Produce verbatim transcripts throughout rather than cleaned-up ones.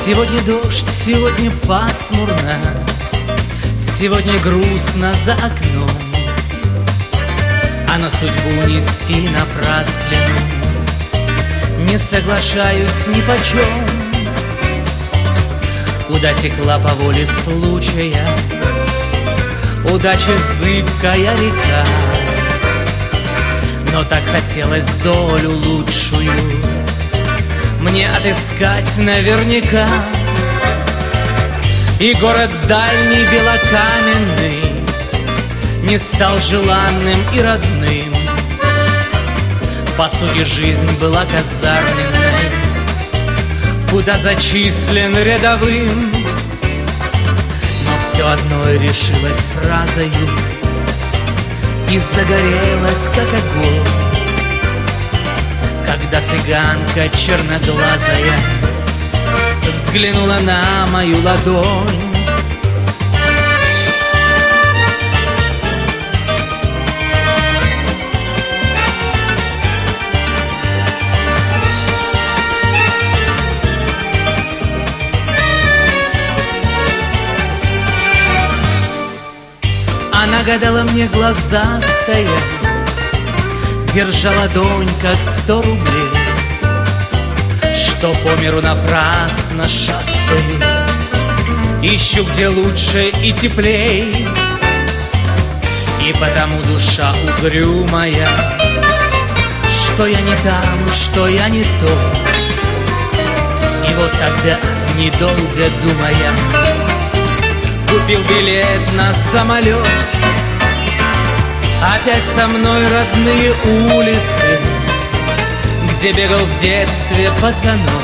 Сегодня дождь, сегодня пасмурно, сегодня грустно за окном, а на судьбу нести напраслину не соглашаюсь ни почем. Куда текла по воле случая удача зыбкая река, но так хотелось долю лучшую мне отыскать наверняка. И город дальний белокаменный не стал желанным и родным. По сути, жизнь была казарменной, куда зачислен рядовым. Но все одно решилась фразою и загорелась, как огонь, когда цыганка черноглазая взглянула на мою ладонь. Она гадала мне глазастая, держа ладонь, как сто рублей, что по миру напрасно шастаю, ищу, где лучше и теплей. И потому душа угрюмая, что я не там, что я не то. И вот тогда, недолго думая, купил билет на самолет. Опять со мной родные улицы, где бегал в детстве пацаном,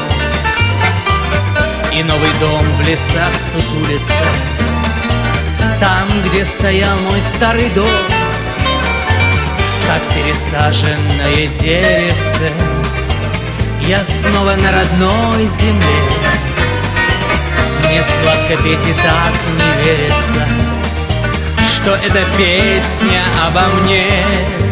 и новый дом в лесах сутулится, там, где стоял мой старый дом. Как пересаженное деревце, я снова на родной земле. Мне сладко петь и так не верится, что эта песня обо мне.